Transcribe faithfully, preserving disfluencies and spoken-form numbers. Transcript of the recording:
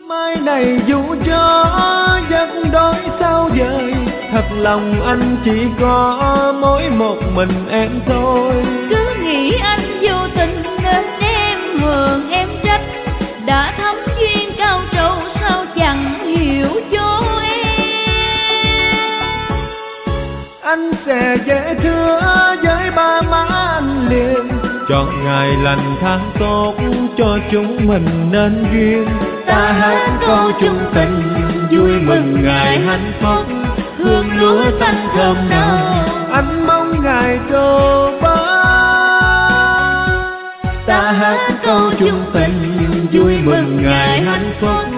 mai này dù cho giấc đôi sao dời, thật lòng anh chỉ có mỗi một mình em thôi. Cứ nghĩ anh vô tình nên em hờn em trách, đã thắm duyên cao trầu sao chẳng hiểu cho em. Anh sẽ dễ thưa với ba má anh liền, chọn ngày lành tháng tốt cho chúng mình nên duyên. Ta hát câu chung tình vui mừng ngày hạnh phúc, hương lúa xanh thơm nồng anh mong ngày trổ bá. Ta hát câu chung tình vui mừng ngày hạnh phúc,